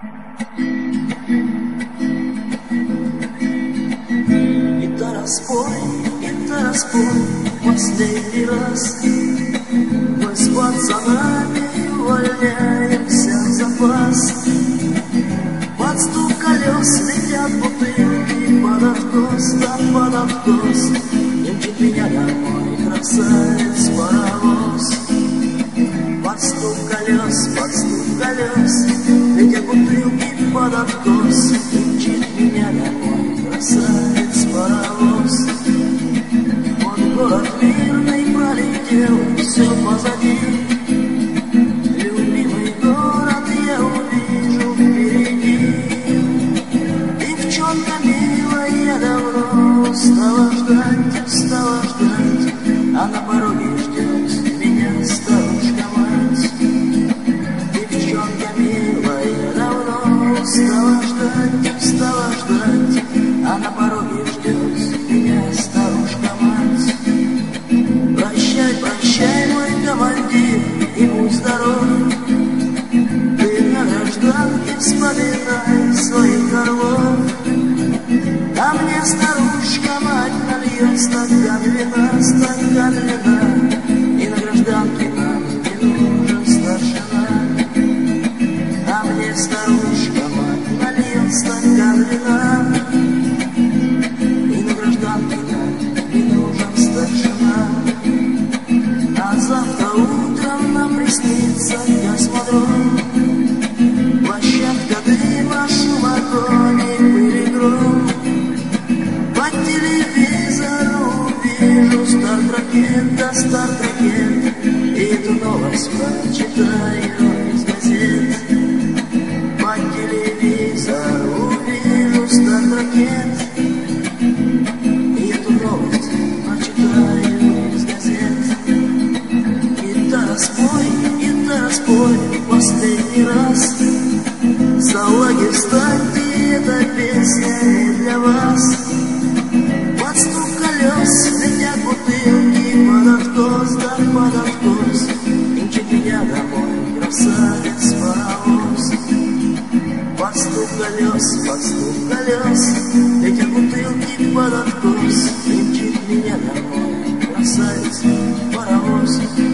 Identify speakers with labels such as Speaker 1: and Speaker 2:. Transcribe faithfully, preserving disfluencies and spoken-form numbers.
Speaker 1: Гитара, спой, гитара, спой последний раз. Мы с пацанами увольняемся в запас. Под стук колес летят бутылки, под откос, да под откос. Мчит меня домой красавец паровоз. Под стук колес, под стук колес летят бутылки, под откос. Мчит меня домой красавец паровоз. Вот город мирный пролетел, все позади. Любимый город я увижу впереди. Девчонка милая, я давно устала ждать, устала ждать, а на пороге ждет меня старушка-мать. Девчонка милая, я давно устала ждать, устала ждать, а на пороге ждет меня старушка-мать. Прощай, прощай, мой командир, и будь здоров. Ты на гражданке вспоминай своих орлов. А мне старушка-мать нальет стакан вина, стакан вина, и на гражданке нам не нужен старшина. А мне старушка-мать нальет стакан вина, и на гражданке нам не нужен старшина. А завтра утром нам приснится космодром. Площадка дыма, шум огонь и пыль и гром. По телевизору вижу старт-ракет, да старт-ракет, и эту новость прочитаю из газет. По телевизору вижу старт-ракет, и эту новость прочитаю из газет. Гитара, спой, гитара, спой последний раз. За лагерь встаньте, эта песня не для вас. Под стук колес летят бутылки, под откос, да под откос. Мчит меня домой красавец паровоз. Под стук колес, под стук колес летят бутылки, под откос. Мчит меня домой красавец паровоз.